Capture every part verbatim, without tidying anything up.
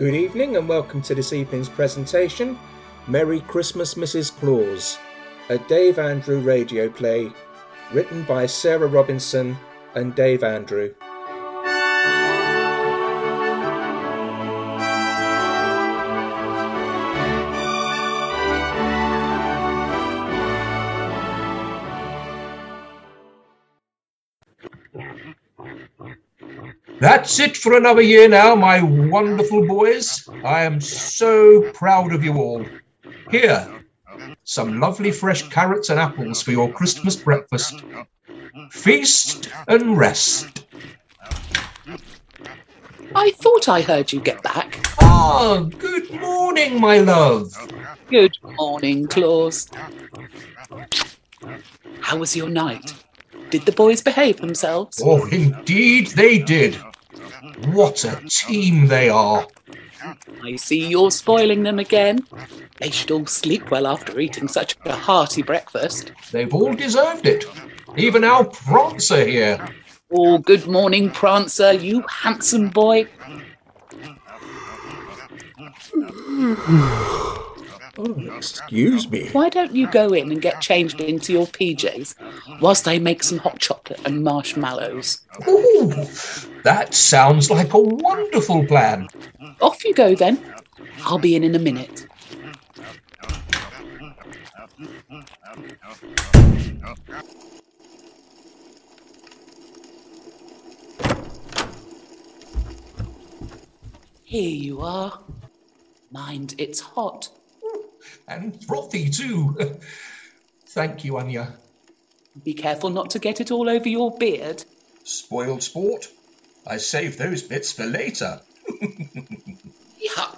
Good evening and welcome to this evening's presentation, Merry Christmas, Missus Claus, a Dave Andrew radio play written by Sarah Robinson and Dave Andrew. That's it for another year now, my wonderful boys. I am so proud of you all. Here, some lovely fresh carrots and apples for your Christmas breakfast. Feast and rest. I thought I heard you get back. Ah, good morning, my love. Good morning, Claus. How was your night? Did the boys behave themselves? Oh, indeed they did. What a team they are. I see you're spoiling them again. They should all sleep well after eating such a hearty breakfast. They've all deserved it. Even our Prancer here. Oh, good morning, Prancer, you handsome boy. Oh, excuse me. Why don't you go in and get changed into your P Js whilst I make some hot chocolate and marshmallows? Ooh, that sounds like a wonderful plan. Off you go then. I'll be in in a minute. Here you are. Mind, it's hot. And frothy too. Thank you, Anya. Be careful not to get it all over your beard. Spoiled sport. I saved those bits for later. Yuck.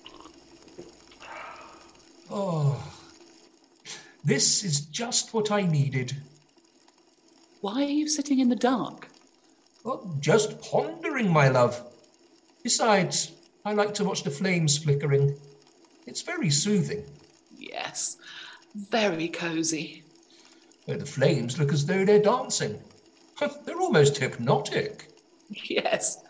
Oh, this is just what I needed. Why are you sitting in the dark? Well, just pondering, my love. Besides, I like to watch the flames flickering. It's very soothing. Yes, very cosy. The flames look as though they're dancing. They're almost hypnotic. Yes.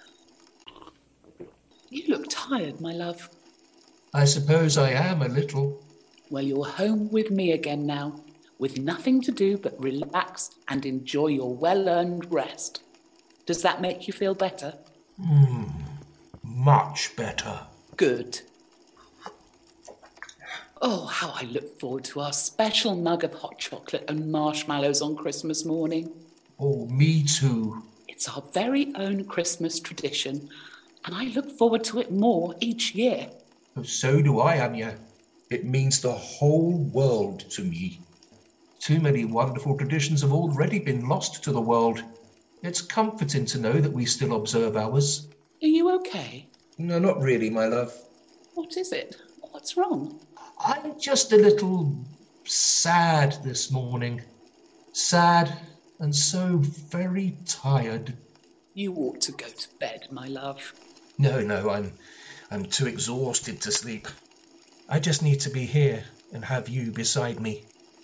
You look tired, my love. I suppose I am a little. Well, you're home with me again now, with nothing to do but relax and enjoy your well-earned rest. Does that make you feel better? Hmm, much better. Good. Oh, how I look forward to our special mug of hot chocolate and marshmallows on Christmas morning. Oh, me too. It's our very own Christmas tradition, and I look forward to it more each year. Oh, so do I, Anya. It means the whole world to me. Too many wonderful traditions have already been lost to the world. It's comforting to know that we still observe ours. Are you okay? No, not really, my love. What is it? What's wrong? I'm just a little sad this morning. Sad and so very tired. You ought to go to bed, my love. No, no, I'm I'm too exhausted to sleep. I just need to be here and have you beside me.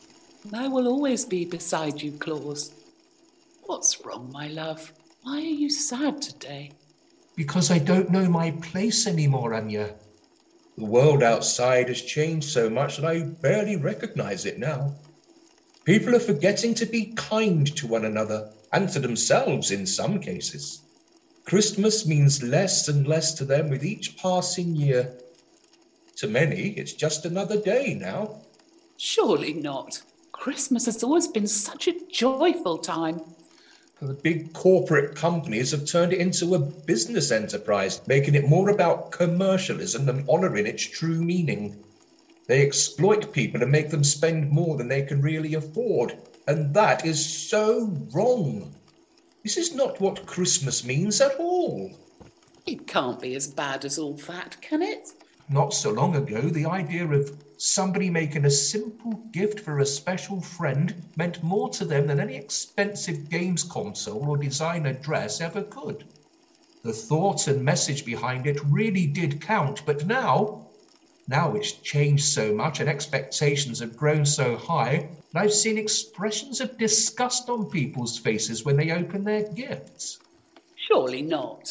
I will always be beside you, Claus. What's wrong, my love? Why are you sad today? Because I don't know my place anymore, Anya. The world outside has changed so much that I barely recognize it now. People are forgetting to be kind to one another, and to themselves in some cases. Christmas means less and less to them with each passing year. To many, it's just another day now. Surely not. Christmas has always been such a joyful time. The big corporate companies have turned it into a business enterprise, making it more about commercialism than honouring its true meaning. They exploit people and make them spend more than they can really afford, and that is so wrong. This is not what Christmas means at all. It can't be as bad as all that, can it? Not so long ago, the idea of somebody making a simple gift for a special friend meant more to them than any expensive games console or designer dress ever could. The thought and message behind it really did count, but now, now it's changed so much and expectations have grown so high that I've seen expressions of disgust on people's faces when they open their gifts. Surely not.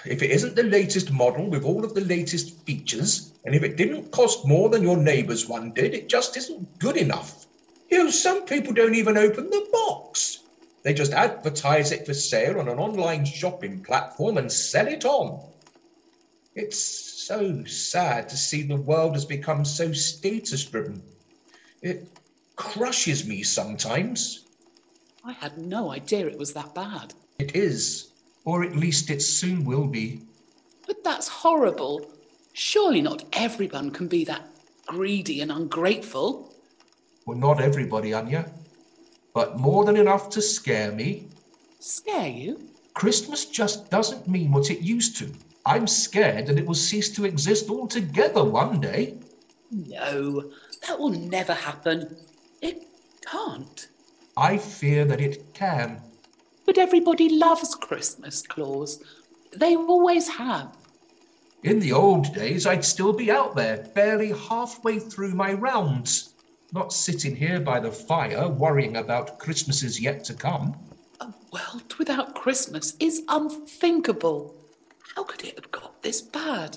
If it isn't the latest model with all of the latest features, and if it didn't cost more than your neighbour's one did, it just isn't good enough. You know, some people don't even open the box. They just advertise it for sale on an online shopping platform and sell it on. It's so sad to see the world has become so status-driven. It crushes me sometimes. I had no idea it was that bad. It is, or at least it soon will be. But that's horrible. Surely not everyone can be that greedy and ungrateful. Well, not everybody, Anya, but more than enough to scare me. Scare you? Christmas just doesn't mean what it used to. I'm scared that it will cease to exist altogether one day. No, that will never happen. It can't. I fear that it can. But everybody loves Christmas, Claus. They always have. In the old days, I'd still be out there, barely halfway through my rounds, not sitting here by the fire worrying about Christmases yet to come. A world without Christmas is unthinkable. How could it have got this bad?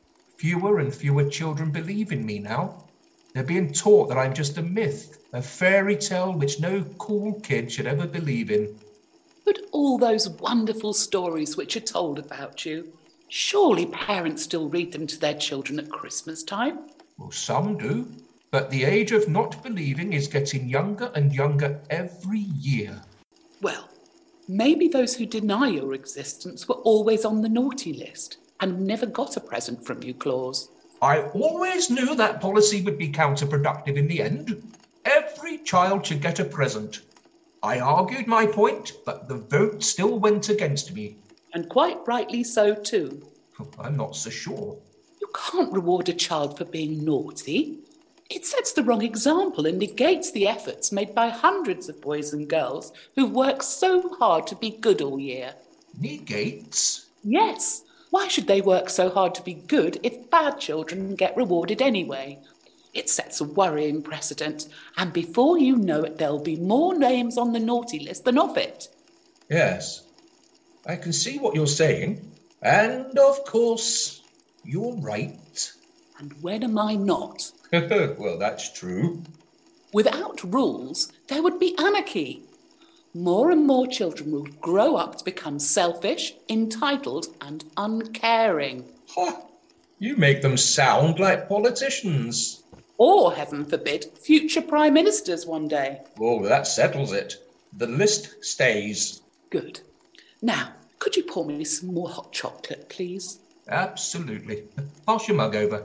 Fewer and fewer children believe in me now. They're being taught that I'm just a myth, a fairy tale which no cool kid should ever believe in. But all those wonderful stories which are told about you, surely parents still read them to their children at Christmas time? Well, some do, but the age of not believing is getting younger and younger every year. Well, maybe those who deny your existence were always on the naughty list and never got a present from you, Claus. I always knew that policy would be counterproductive in the end. Every child should get a present. I argued my point, but the vote still went against me. And quite rightly so too. I'm not so sure. You can't reward a child for being naughty. It sets the wrong example and negates the efforts made by hundreds of boys and girls who work so hard to be good all year. Negates? Yes. Why should they work so hard to be good if bad children get rewarded anyway? It sets a worrying precedent, and before you know it, there'll be more names on the naughty list than off it. Yes, I can see what you're saying, and of course, you're right. And when am I not? Well, that's true. Without rules, there would be anarchy. More and more children will grow up to become selfish, entitled, and uncaring. Ha! You make them sound like politicians. Or, heaven forbid, future prime ministers one day. Oh, that settles it. The list stays. Good. Now, could you pour me some more hot chocolate, please? Absolutely. Pass your mug over.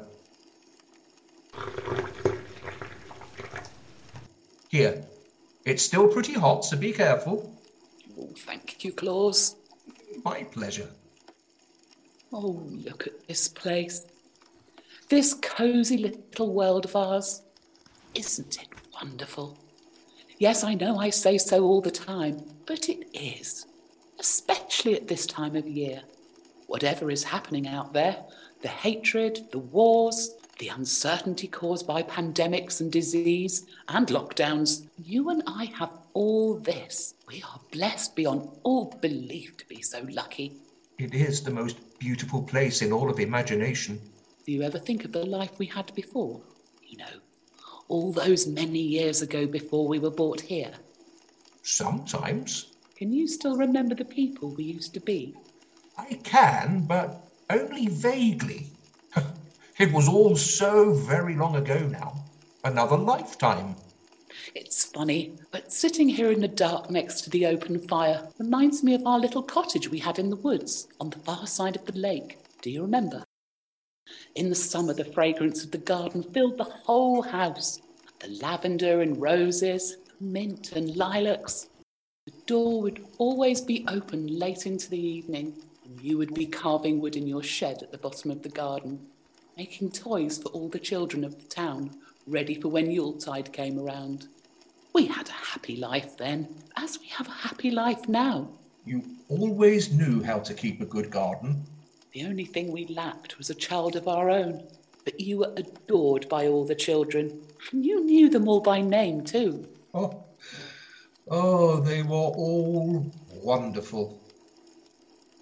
Here. It's still pretty hot, so be careful. Oh, thank you, Claus. My pleasure. Oh, look at this place. This cosy little world of ours. Isn't it wonderful? Yes, I know I say so all the time, but it is. Especially at this time of year. Whatever is happening out there, the hatred, the wars, the uncertainty caused by pandemics and disease and lockdowns, you and I have all this. We are blessed beyond all belief to be so lucky. It is the most beautiful place in all of imagination. Do you ever think of the life we had before? You know, all those many years ago before we were brought here. Sometimes. Can you still remember the people we used to be? I can, but only vaguely. It was all so very long ago now. Another lifetime. It's funny, but sitting here in the dark next to the open fire reminds me of our little cottage we had in the woods on the far side of the lake. Do you remember? In the summer, the fragrance of the garden filled the whole house. The lavender and roses, mint and lilacs. The door would always be open late into the evening, and you would be carving wood in your shed at the bottom of the garden, making toys for all the children of the town, ready for when Yuletide came around. We had a happy life then, as we have a happy life now. You always knew how to keep a good garden. The only thing we lacked was a child of our own, but you were adored by all the children, and you knew them all by name too. Oh, oh, they were all wonderful.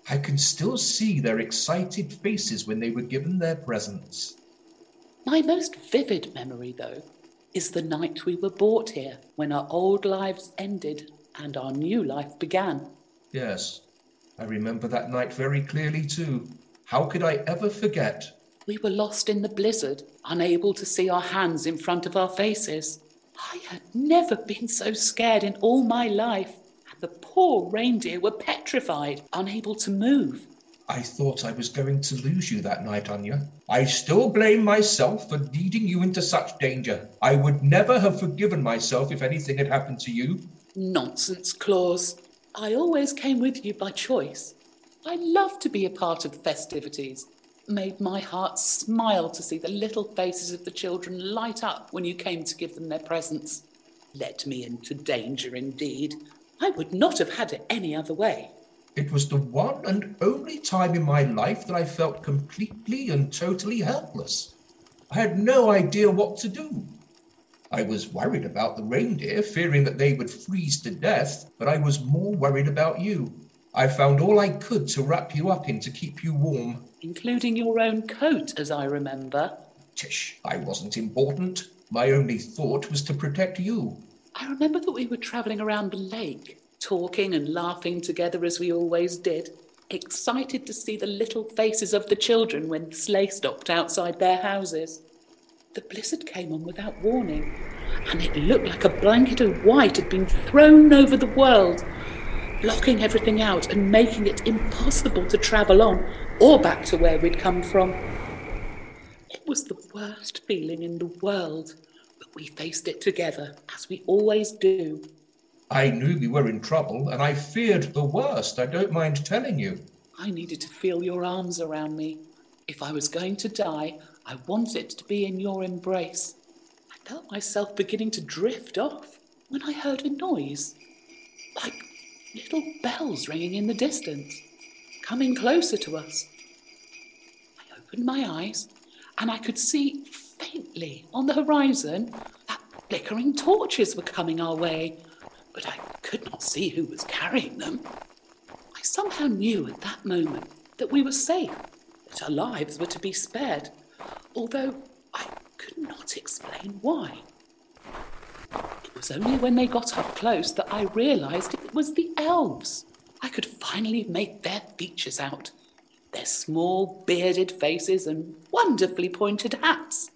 I can still see their excited faces when they were given their presents. My most vivid memory, though, is the night we were brought here, when our old lives ended and our new life began. Yes, I remember that night very clearly too. How could I ever forget? We were lost in the blizzard, unable to see our hands in front of our faces. I had never been so scared in all my life, and the poor reindeer were petrified, unable to move. I thought I was going to lose you that night, Anya. I still blame myself for leading you into such danger. I would never have forgiven myself if anything had happened to you. Nonsense, Claus. I always came with you by choice. I loved to be a part of the festivities. It made my heart smile to see the little faces of the children light up when you came to give them their presents. Led me into danger, indeed. I would not have had it any other way. It was the one and only time in my life that I felt completely and totally helpless. I had no idea what to do. I was worried about the reindeer, fearing that they would freeze to death, but I was more worried about you. I found all I could to wrap you up in to keep you warm. Including your own coat, as I remember. Tish, I wasn't important. My only thought was to protect you. I remember that we were travelling around the lake, talking and laughing together as we always did, excited to see the little faces of the children when the sleigh stopped outside their houses. The blizzard came on without warning, and it looked like a blanket of white had been thrown over the world, blocking everything out and making it impossible to travel on or back to where we'd come from. It was the worst feeling in the world, but we faced it together, as we always do. I knew we were in trouble, and I feared the worst, I don't mind telling you. I needed to feel your arms around me. If I was going to die, I wanted to be in your embrace. I felt myself beginning to drift off when I heard a noise, like little bells ringing in the distance, coming closer to us. I opened my eyes, and I could see faintly on the horizon that flickering torches were coming our way, but I could not see who was carrying them. I somehow knew at that moment that we were safe, that our lives were to be spared, although I could not explain why. It was only when they got up close that I realised it was the elves. I could finally make their features out, their small bearded faces and wonderfully pointed hats.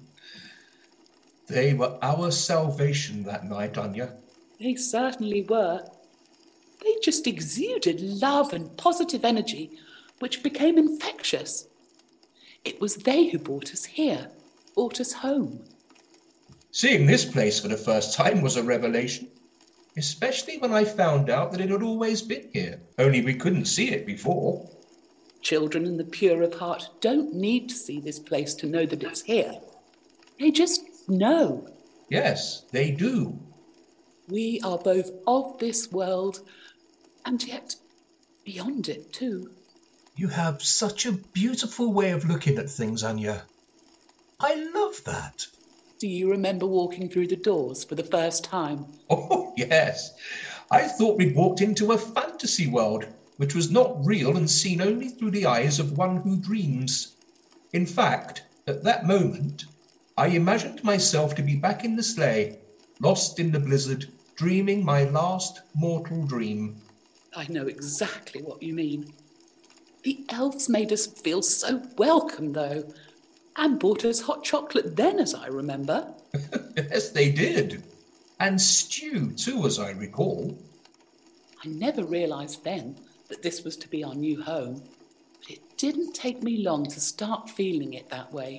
They were our salvation that night, Anya. They certainly were. They just exuded love and positive energy, which became infectious. It was they who brought us here, brought us home. Seeing this place for the first time was a revelation, especially when I found out that it had always been here, only we couldn't see it before. Children in the pure of heart don't need to see this place to know that it's here. They just know. Yes, they do. We are both of this world, and yet beyond it too. You have such a beautiful way of looking at things, Anya. I love that. Do you remember walking through the doors for the first time? Oh, yes. I thought we'd walked into a fantasy world, which was not real and seen only through the eyes of one who dreams. In fact, at that moment, I imagined myself to be back in the sleigh, lost in the blizzard, dreaming my last mortal dream. I know exactly what you mean. The elves made us feel so welcome, though, and bought us hot chocolate then, as I remember. Yes, they did. And stew, too, as I recall. I never realised then that this was to be our new home, but it didn't take me long to start feeling it that way.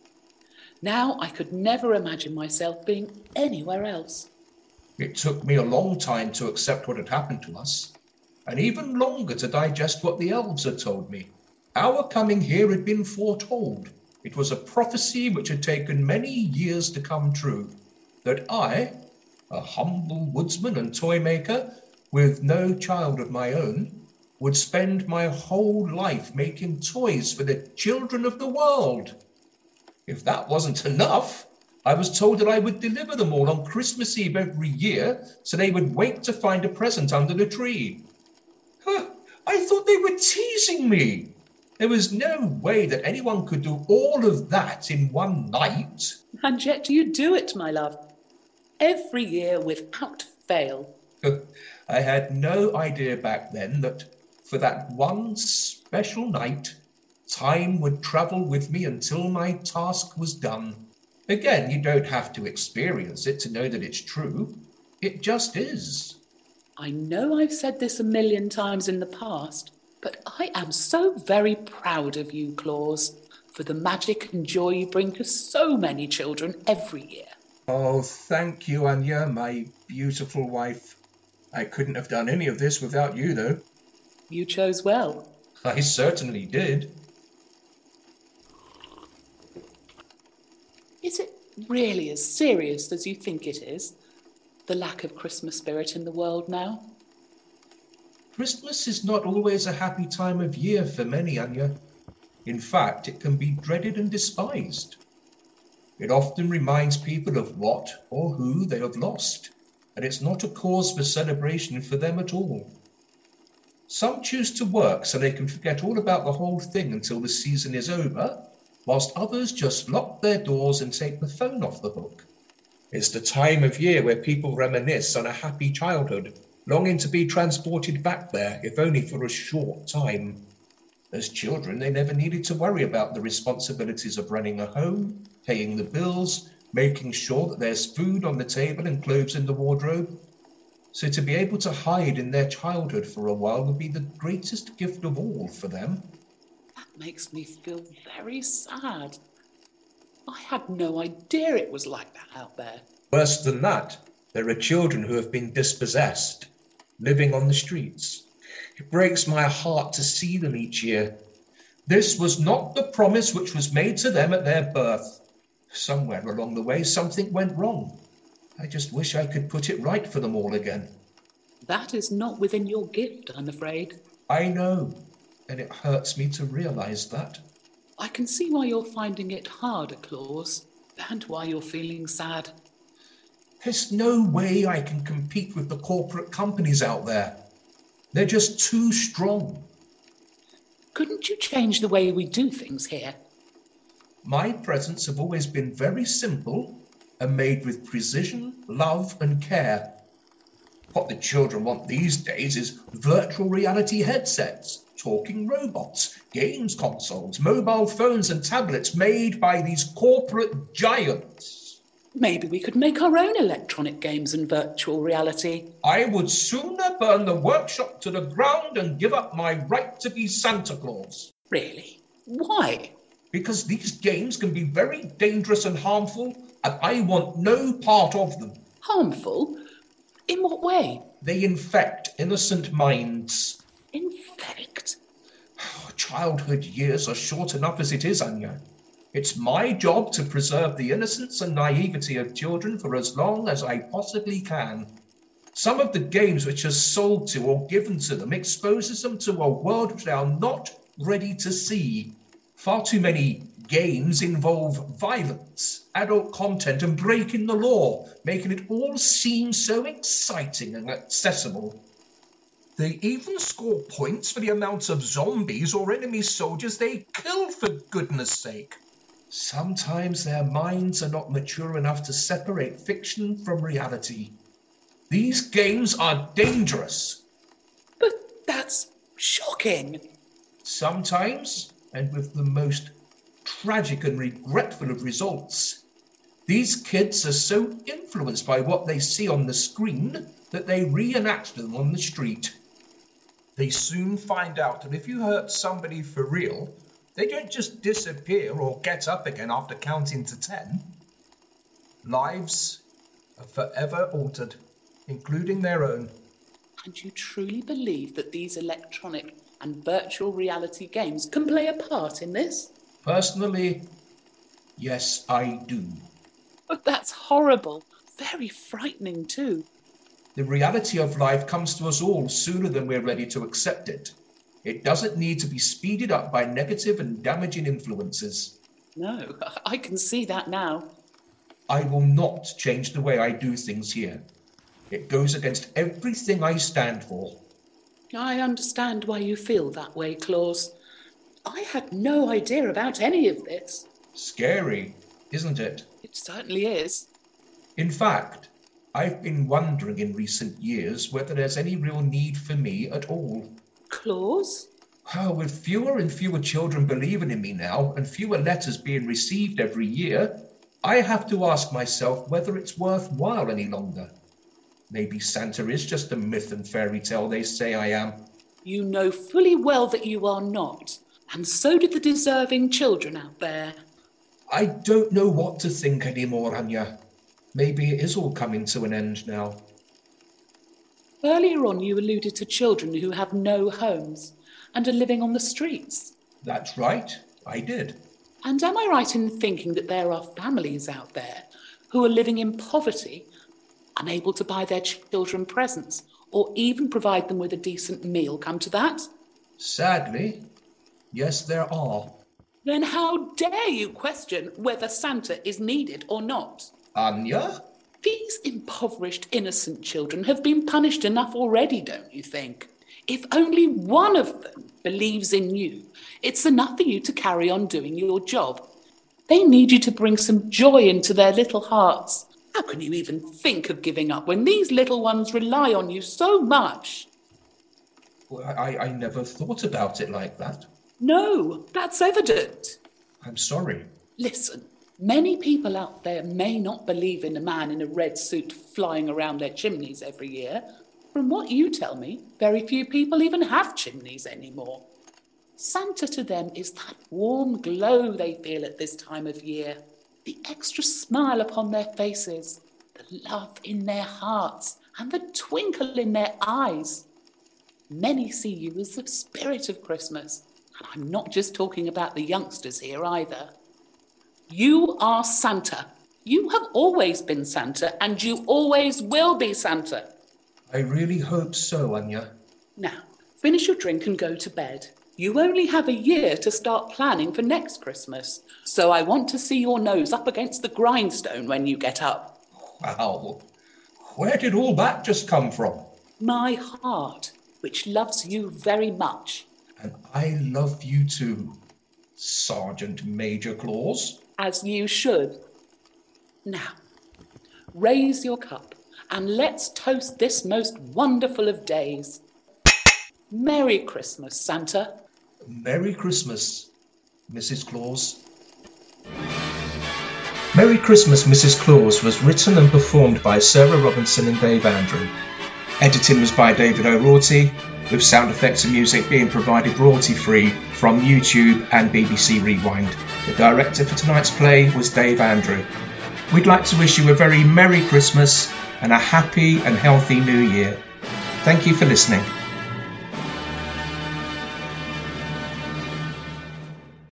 Now I could never imagine myself being anywhere else. It took me a long time to accept what had happened to us, and even longer to digest what the elves had told me. Our coming here had been foretold. It was a prophecy which had taken many years to come true, that I, a humble woodsman and toy maker, with no child of my own, would spend my whole life making toys for the children of the world. If that wasn't enough, I was told that I would deliver them all on Christmas Eve every year, so they would wait to find a present under the tree. Huh, I I thought they were teasing me. There was no way that anyone could do all of that in one night. And yet you do it, my love. Every year without fail. I had no idea back then that for that one special night, time would travel with me until my task was done. Again, you don't have to experience it to know that it's true. It just is. I know I've said this a million times in the past, but I am so very proud of you, Claus, for the magic and joy you bring to so many children every year. Oh, thank you, Anya, my beautiful wife. I couldn't have done any of this without you, though. You chose well. I certainly did. Is it really as serious as you think it is? The lack of Christmas spirit in the world now? Christmas is not always a happy time of year for many, Anya. In fact, it can be dreaded and despised. It often reminds people of what or who they have lost, and it's not a cause for celebration for them at all. Some choose to work so they can forget all about the whole thing until the season is over, whilst others just lock their doors and take the phone off the hook. It's the time of year where people reminisce on a happy childhood, longing to be transported back there, if only for a short time. As children, they never needed to worry about the responsibilities of running a home, paying the bills, making sure that there's food on the table and clothes in the wardrobe. So to be able to hide in their childhood for a while would be the greatest gift of all for them. That makes me feel very sad. I had no idea it was like that out there. Worse than that, there are children who have been dispossessed, living on the streets. It breaks my heart to see them each year. This was not the promise which was made to them at their birth. Somewhere along the way, something went wrong. I just wish I could put it right for them all again. That is not within your gift, I'm afraid. I know, and it hurts me to realise that. I can see why you're finding it harder, Claus, and why you're feeling sad. There's no way I can compete with the corporate companies out there. They're just too strong. Couldn't you change the way we do things here? My presents have always been very simple and made with precision, love and care. What the children want these days is virtual reality headsets, talking robots, games consoles, mobile phones and tablets made by these corporate giants. Maybe we could make our own electronic games and virtual reality. I would sooner burn the workshop to the ground and give up my right to be Santa Claus. Really? Why? Because these games can be very dangerous and harmful, and I want no part of them. Harmful? In what way? They infect innocent minds. Infect? Childhood years are short enough as it is, Anya. It's my job to preserve the innocence and naivety of children for as long as I possibly can. Some of the games which are sold to or given to them exposes them to a world which they are not ready to see. Far too many games involve violence, adult content and breaking the law, making it all seem so exciting and accessible. They even score points for the amount of zombies or enemy soldiers they kill, for goodness sake. Sometimes their minds are not mature enough to separate fiction from reality. These games are dangerous. But that's shocking. Sometimes, and with the most tragic and regretful of results, these kids are so influenced by what they see on the screen that they reenact them on the street. They soon find out that if you hurt somebody for real, they don't just disappear or get up again after counting to ten. Lives are forever altered, including their own. And you truly believe that these electronic and virtual reality games can play a part in this? Personally, yes, I do. But that's horrible. Very frightening too. The reality of life comes to us all sooner than we're ready to accept it. It doesn't need to be speeded up by negative and damaging influences. No, I can see that now. I will not change the way I do things here. It goes against everything I stand for. I understand why you feel that way, Claus. I had no idea about any of this. Scary, isn't it? It certainly is. In fact, I've been wondering in recent years whether there's any real need for me at all. Claus? Oh, with fewer and fewer children believing in me now, and fewer letters being received every year, I have to ask myself whether it's worthwhile any longer. Maybe Santa is just a myth and fairy tale they say I am. You know fully well that you are not, and so do the deserving children out there. I don't know what to think anymore, Anya. Maybe it is all coming to an end now. Earlier on you alluded to children who have no homes and are living on the streets. That's right, I did. And am I right in thinking that there are families out there who are living in poverty, unable to buy their children presents or even provide them with a decent meal, come to that? Sadly, yes, there are. Then how dare you question whether Santa is needed or not? Anya? These impoverished innocent children have been punished enough already, don't you think? If only one of them believes in you, it's enough for you to carry on doing your job. They need you to bring some joy into their little hearts. How can you even think of giving up when these little ones rely on you so much? Well, I, I never thought about it like that. No, that's evident. I'm sorry. Listen, many people out there may not believe in a man in a red suit flying around their chimneys every year. From what you tell me, very few people even have chimneys anymore. Santa to them is that warm glow they feel at this time of year, the extra smile upon their faces, the love in their hearts, and the twinkle in their eyes. Many see you as the spirit of Christmas, and I'm not just talking about the youngsters here either. You are Santa. You have always been Santa, and you always will be Santa. I really hope so, Anya. Now, finish your drink and go to bed. You only have a year to start planning for next Christmas, so I want to see your nose up against the grindstone when you get up. Wow. Where did all that just come from? My heart, which loves you very much. And I love you too, Sergeant Major Claus. As you should. Now, raise your cup and let's toast this most wonderful of days. Merry Christmas, Santa. Merry Christmas, Missus Claus. Merry Christmas, Missus Claus was written and performed by Sarah Robinson and Dave Andrew. Editing was by David O'Rourke, with sound effects and music being provided royalty-free from YouTube and B B C Rewind. The director for tonight's play was Dave Andrew. We'd like to wish you a very Merry Christmas and a happy and healthy New Year. Thank you for listening.